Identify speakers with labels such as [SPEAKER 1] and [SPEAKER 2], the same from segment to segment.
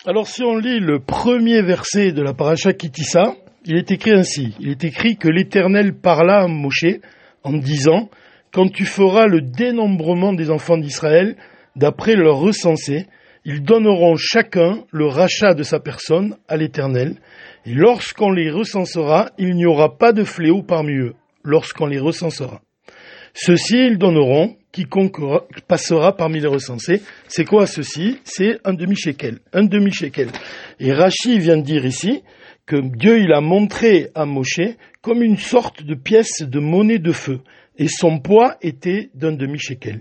[SPEAKER 1] Alors si on lit le premier verset de la paracha Ki-Tisa, il est écrit ainsi. Il est écrit que l'Éternel parla à Moshe en disant « Quand tu feras le dénombrement des enfants d'Israël, d'après leur recensé, ils donneront chacun le rachat de sa personne à l'Éternel. Et lorsqu'on les recensera, il n'y aura pas de fléau parmi eux. Lorsqu'on les recensera. Ceux-ci, ils donneront, quiconque passera parmi les recensés. C'est quoi ceci? C'est un demi-shekel. Un demi-shekel. Et Rashi vient de dire ici que Dieu, il a montré à Moshe comme une sorte de pièce de monnaie de feu. Et son poids était d'un demi-shekel.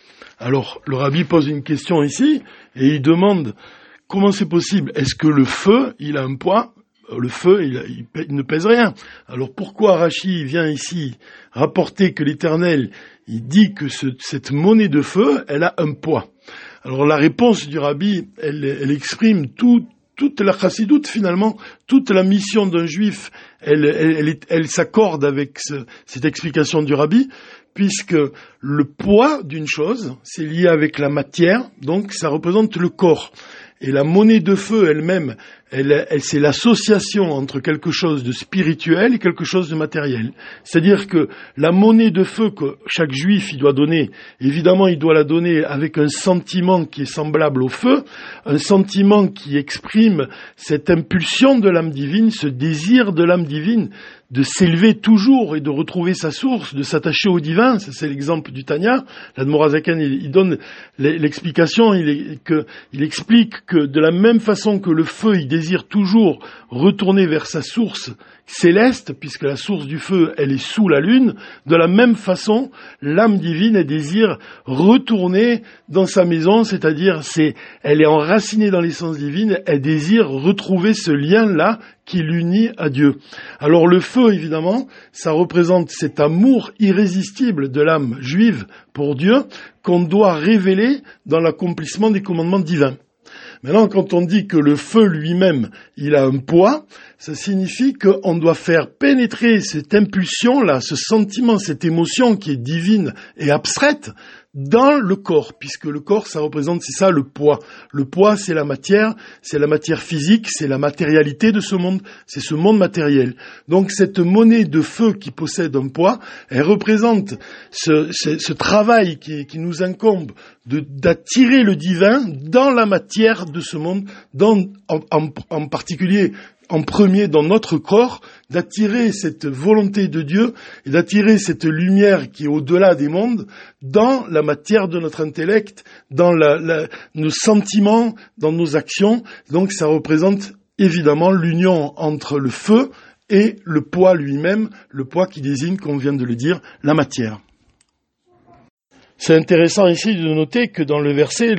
[SPEAKER 1] Alors, le rabbi pose une question ici, et il demande comment c'est possible? Est-ce que le feu, il a un poids? Le feu, il ne pèse rien. Alors pourquoi Rashi vient ici rapporter que l'Éternel, il dit que cette monnaie de feu, elle a un poids? Alors la réponse du rabbi, elle exprime toute la chassidoute finalement, toute la mission d'un juif, elle s'accorde avec cette explication du rabbi, puisque le poids d'une chose, c'est lié avec la matière, donc ça représente le corps. Et la monnaie de feu elle-même, c'est l'association entre quelque chose de spirituel et quelque chose de matériel. C'est-à-dire que la monnaie de feu que chaque juif il doit donner, évidemment il doit la donner avec un sentiment qui est semblable au feu, un sentiment qui exprime cette impulsion de l'âme divine, ce désir de l'âme divine, de s'élever toujours et de retrouver sa source, de s'attacher au divin. Ça, c'est l'exemple du Tanya. L'Admorazaken, il donne l'explication, il explique que de la même façon que le feu, il désire toujours retourner vers sa source céleste, puisque la source du feu, elle est sous la lune, de la même façon, l'âme divine, elle désire retourner dans sa maison, c'est-à-dire, elle est enracinée dans l'essence divine, elle désire retrouver ce lien-là qui l'unit à Dieu. Alors le feu, évidemment, ça représente cet amour irrésistible de l'âme juive pour Dieu qu'on doit révéler dans l'accomplissement des commandements divins. Maintenant, quand on dit que le feu lui-même, il a un poids, ça signifie qu'on doit faire pénétrer cette impulsion-là, ce sentiment, cette émotion qui est divine et abstraite, dans le corps, puisque le corps, ça représente, c'est ça le poids. Le poids, c'est la matière physique, c'est la matérialité de ce monde, c'est ce monde matériel. Donc cette monnaie de feu qui possède un poids, elle représente ce travail qui nous incombe d'attirer le divin dans la matière de ce monde, en particulier en premier dans notre corps, d'attirer cette volonté de Dieu et d'attirer cette lumière qui est au-delà des mondes dans la matière de notre intellect, dans nos sentiments, dans nos actions. Donc ça représente évidemment l'union entre le feu et le poids lui-même, le poids qui désigne, comme on vient de le dire, la matière. C'est intéressant ici de noter que dans le verset,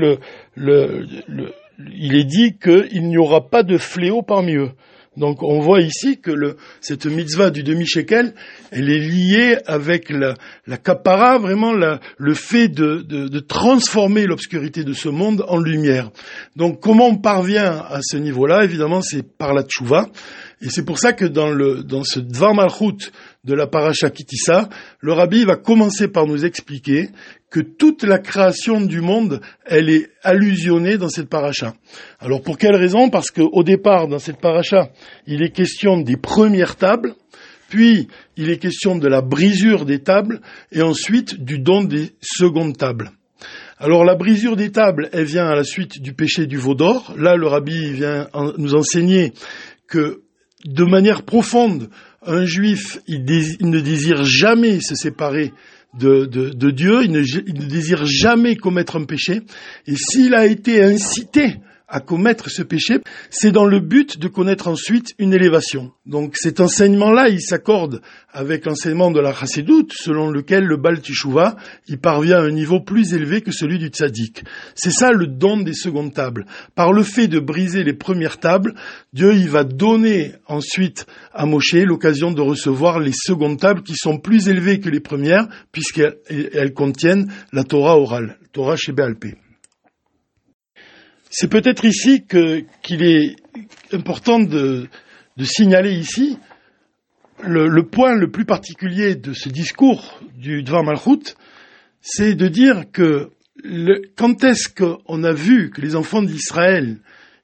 [SPEAKER 1] il est dit qu'il n'y aura pas de fléau parmi eux. Donc on voit ici que cette mitzvah du demi-shekel, elle est liée avec la kapara, vraiment le fait de transformer l'obscurité de ce monde en lumière. Donc comment on parvient à ce niveau-là? Évidemment, c'est par la tchouva. Et c'est pour ça que dans ce Dvar Malchut de la paracha Ki-Tisa, le rabbi va commencer par nous expliquer que toute la création du monde, elle est allusionnée dans cette paracha. Alors pour quelle raison? Parce qu'au départ, dans cette paracha, il est question des premières tables, puis il est question de la brisure des tables, et ensuite du don des secondes tables. Alors la brisure des tables, elle vient à la suite du péché du veau d'or. Là, le rabbi vient nous enseigner que de manière profonde, un juif, il ne désire jamais se séparer de Dieu, il ne désire jamais commettre un péché, et s'il a été incité à commettre ce péché, c'est dans le but de connaître ensuite une élévation. Donc cet enseignement-là, il s'accorde avec l'enseignement de la chassidoute, selon lequel le Baal Teshuvah, il parvient à un niveau plus élevé que celui du tzaddik. C'est ça le don des secondes tables. Par le fait de briser les premières tables, Dieu il va donner ensuite à Moshe l'occasion de recevoir les secondes tables qui sont plus élevées que les premières, puisqu'elles contiennent la Torah orale, la Torah Sheba'al Peh. C'est peut-être ici qu'il est important de signaler ici le point le plus particulier de ce discours du Dvar Malchut, c'est de dire que quand est-ce qu'on a vu que les enfants d'Israël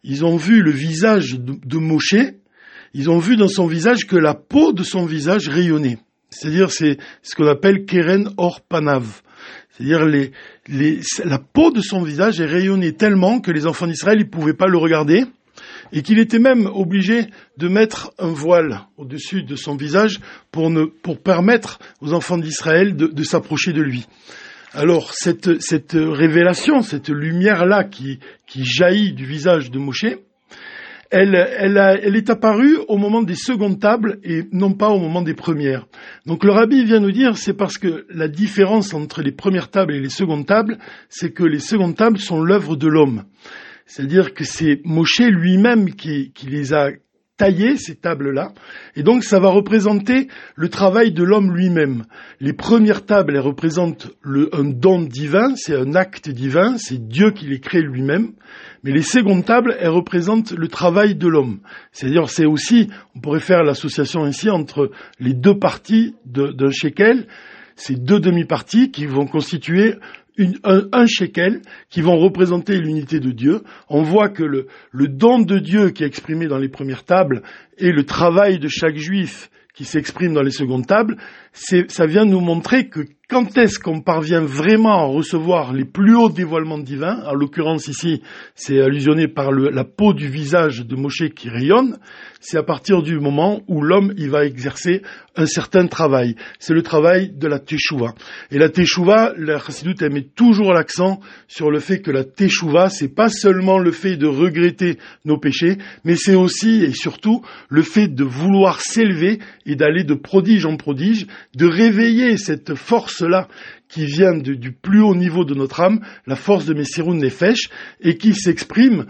[SPEAKER 1] ils ont vu le visage de Moshe, ils ont vu dans son visage que la peau de son visage rayonnait. C'est-à-dire, c'est ce qu'on appelle Keren Or Panav. C'est-à-dire, la peau de son visage est rayonnée tellement que les enfants d'Israël, ils pouvaient pas le regarder, et qu'il était même obligé de mettre un voile au-dessus de son visage pour permettre aux enfants d'Israël de s'approcher de lui. Alors, cette révélation, cette lumière-là qui jaillit du visage de Moshe, elle est apparue au moment des secondes tables et non pas au moment des premières. Donc le rabbi vient nous dire, c'est parce que la différence entre les premières tables et les secondes tables, c'est que les secondes tables sont l'œuvre de l'homme. C'est-à-dire que c'est Moshe lui-même qui les a taillées, ces tables-là, et donc ça va représenter le travail de l'homme lui-même. Les premières tables, elles représentent un don divin, c'est un acte divin, c'est Dieu qui les crée lui-même, mais les secondes tables, elles représentent le travail de l'homme. C'est-à-dire, c'est aussi, on pourrait faire l'association ici entre les deux parties d'un shekel, ces deux demi-parties qui vont constituer un shekel, qui vont représenter l'unité de Dieu. On voit que le don de Dieu qui est exprimé dans les premières tables et le travail de chaque juif qui s'exprime dans les secondes tables, ça vient nous montrer que quand est-ce qu'on parvient vraiment à recevoir les plus hauts dévoilements divins, en l'occurrence ici, c'est allusionné par la peau du visage de Moshe qui rayonne, c'est à partir du moment où l'homme il va exercer un certain travail. C'est le travail de la teshuva. Et la teshuva, la Chassidut, elle met toujours l'accent sur le fait que la teshuva, c'est pas seulement le fait de regretter nos péchés, mais c'est aussi et surtout le fait de vouloir s'élever et d'aller de prodige en prodige, de réveiller cette force-là qui vient du plus haut niveau de notre âme, la force de Messirun Nefesh, et qui s'exprime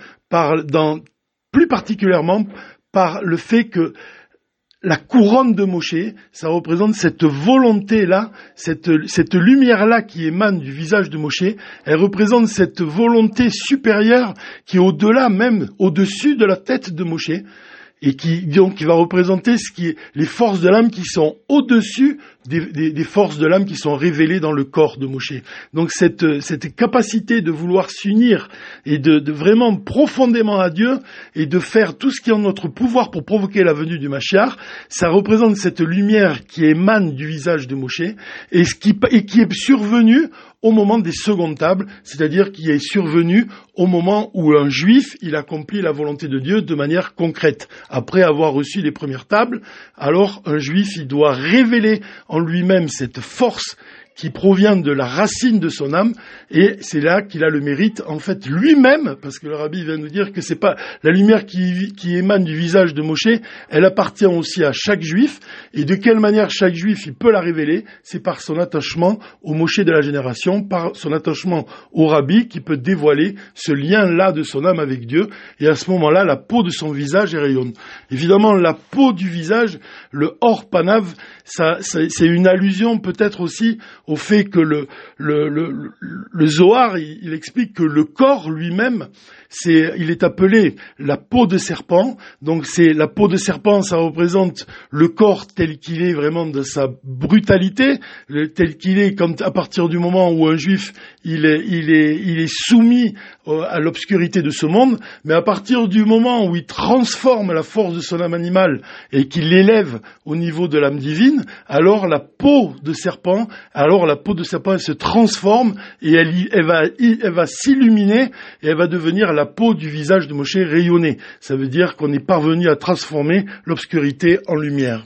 [SPEAKER 1] plus particulièrement par le fait que la couronne de Moshe, ça représente cette volonté-là, cette lumière-là qui émane du visage de Moshe, elle représente cette volonté supérieure qui est au-delà, même au-dessus de la tête de Moshe, et qui va représenter les forces de l'âme qui sont au-dessus des forces de l'âme qui sont révélées dans le corps de Moshe. Donc cette capacité de vouloir s'unir et de vraiment profondément à Dieu et de faire tout ce qui est en notre pouvoir pour provoquer la venue du Mashiach, ça représente cette lumière qui émane du visage de Moshe et qui est survenue au moment des secondes tables, c'est-à-dire qui est survenu au moment où un juif, il accomplit la volonté de Dieu de manière concrète. Après avoir reçu les premières tables, alors un juif, il doit révéler en lui-même cette force qui provient de la racine de son âme, et c'est là qu'il a le mérite, en fait, lui-même, parce que le rabbi vient nous dire que c'est pas la lumière qui émane du visage de Moshe, elle appartient aussi à chaque juif, et de quelle manière chaque juif, il peut la révéler, c'est par son attachement au Moshe de la génération, par son attachement au rabbi, qui peut dévoiler ce lien-là de son âme avec Dieu, et à ce moment-là, la peau de son visage rayonne. Évidemment, la peau du visage, le Or Panav, c'est une allusion peut-être aussi au fait que le Zohar, il explique que le corps lui-même, il est appelé la peau de serpent. Donc c'est la peau de serpent, ça représente le corps tel qu'il est vraiment de sa brutalité, tel qu'il est à partir du moment où un juif il est soumis à l'obscurité de ce monde, mais à partir du moment où il transforme la force de son âme animale et qu'il l'élève au niveau de l'âme divine, alors la peau de serpent, elle se transforme et elle va s'illuminer et elle va devenir la peau du visage de Moshe rayonnée. Ça veut dire qu'on est parvenu à transformer l'obscurité en lumière.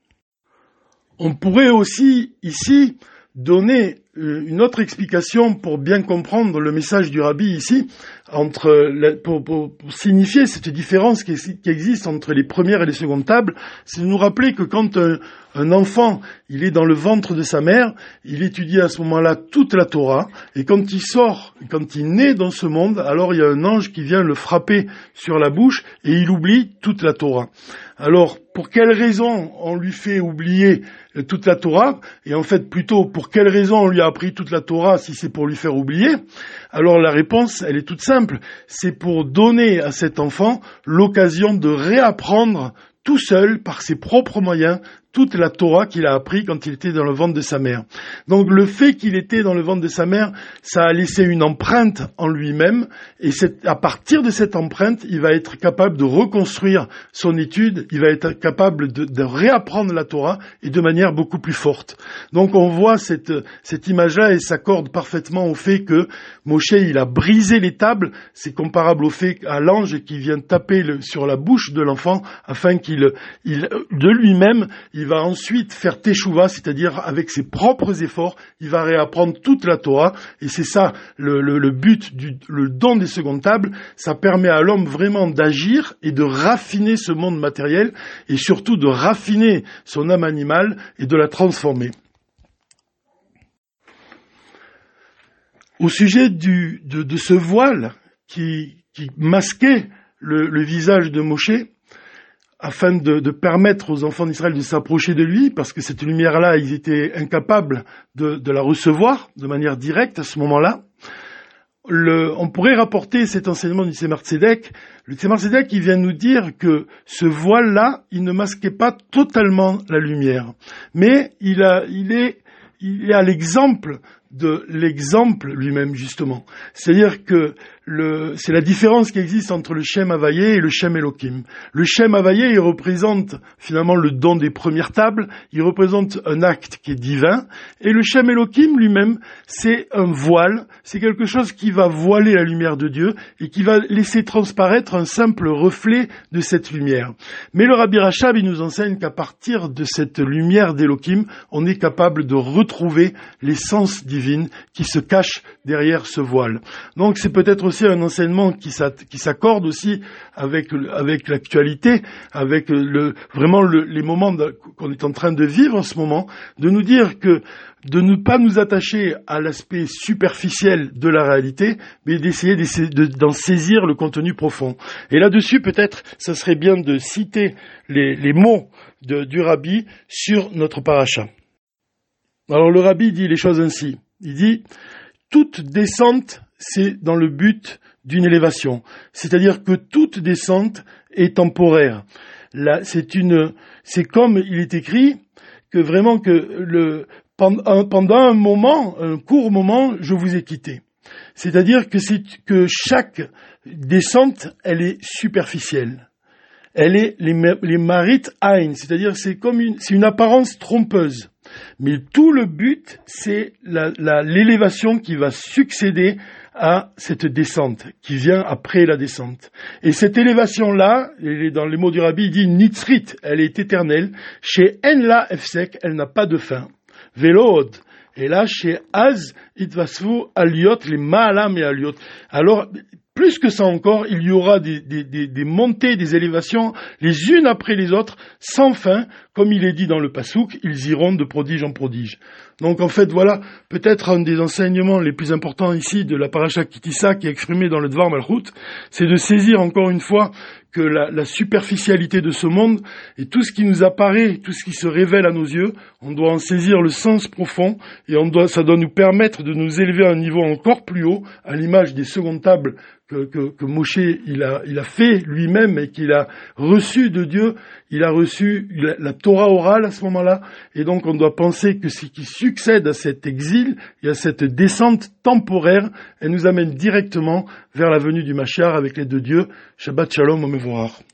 [SPEAKER 1] On pourrait aussi ici donner une autre explication pour bien comprendre le message du rabbi ici, pour signifier cette différence qui existe entre les premières et les secondes tables, c'est de nous rappeler que quand un enfant, il est dans le ventre de sa mère, il étudie à ce moment-là toute la Torah, et quand il sort, quand il naît dans ce monde, alors il y a un ange qui vient le frapper sur la bouche, et il oublie toute la Torah. Alors, pour quelle raison on lui fait oublier toute la Torah, et en fait plutôt pour quelle raison on lui a appris toute la Torah si c'est pour lui faire oublier? Alors la réponse, elle est toute simple, c'est pour donner à cet enfant l'occasion de réapprendre tout seul, par ses propres moyens, toute la Torah qu'il a appris quand il était dans le ventre de sa mère. Donc le fait qu'il était dans le ventre de sa mère, ça a laissé une empreinte en lui-même, et à partir de cette empreinte, il va être capable de reconstruire son étude, il va être capable de réapprendre la Torah, et de manière beaucoup plus forte. Donc on voit cette image-là, et s'accorde parfaitement au fait que Moshe, il a brisé les tables. C'est comparable au fait à l'ange qui vient taper sur la bouche de l'enfant, afin de lui-même, il va ensuite faire teshuva, c'est-à-dire avec ses propres efforts, il va réapprendre toute la Torah, et c'est ça le but, le don des secondes tables. Ça permet à l'homme vraiment d'agir et de raffiner ce monde matériel, et surtout de raffiner son âme animale et de la transformer. Au sujet de ce voile qui masquait le visage de Moshe, afin de permettre aux enfants d'Israël de s'approcher de lui, parce que cette lumière-là, ils étaient incapables de la recevoir de manière directe à ce moment-là. On pourrait rapporter cet enseignement du Tzemar Tzedek. Le Tzemar Tzedek, il vient nous dire que ce voile-là, il ne masquait pas totalement la lumière, mais il est à l'exemple de l'exemple lui-même, justement. C'est-à-dire que c'est la différence qui existe entre le Shem Havayé et le Shem Elohim. Le Shem Havayé, il représente finalement le don des premières tables, il représente un acte qui est divin, et le Shem Elohim lui-même, c'est un voile, c'est quelque chose qui va voiler la lumière de Dieu, et qui va laisser transparaître un simple reflet de cette lumière. Mais le Rabbi Rachab, il nous enseigne qu'à partir de cette lumière d'Elohim, on est capable de retrouver l'essence divine qui se cache derrière ce voile. Donc c'est peut-être aussi un enseignement qui s'accorde aussi avec l'actualité, avec les moments qu'on est en train de vivre en ce moment, de nous dire que de ne pas nous attacher à l'aspect superficiel de la réalité, mais d'essayer d'en saisir le contenu profond. Et là-dessus, peut-être, ça serait bien de citer les mots du Rabbi sur notre paracha. Alors le Rabbi dit les choses ainsi. Il dit « Toute descente, c'est dans le but d'une élévation. » C'est-à-dire que toute descente est temporaire. Là, c'est comme il est écrit que vraiment que pendant un moment, un court moment, je vous ai quitté. C'est-à-dire que chaque descente, elle est superficielle. Elle est les marit ein, c'est-à-dire c'est une apparence trompeuse. Mais tout le but, c'est l'élévation qui va succéder à cette descente, qui vient après la descente. Et cette élévation-là, dans les mots du Rabbi, il dit nitzrit, elle est éternelle. Chez Enla Efsek, elle n'a pas de fin. Velod. Et là, chez Az, itvasvu aliot, les ma'alam et aliot. Alors, plus que ça encore, il y aura des montées, des élévations, les unes après les autres, sans fin, comme il est dit dans le Passouk, ils iront de prodige en prodige. Donc en fait, voilà, peut-être un des enseignements les plus importants ici de la paracha Kitissa qui est exprimé dans le Dvar Malchut, c'est de saisir encore une fois que la superficialité de ce monde et tout ce qui nous apparaît, tout ce qui se révèle à nos yeux, on doit en saisir le sens profond et ça doit nous permettre de nous élever à un niveau encore plus haut, à l'image des secondes tables que Moshe il a fait lui-même et qu'il a reçu de Dieu. Il a reçu la Torah orale à ce moment-là, et donc on doit penser que ce qui succède à cet exil et à cette descente temporaire, elle nous amène directement vers la venue du Mashiach avec l'aide de Dieu. Shabbat Shalom, Omevorach.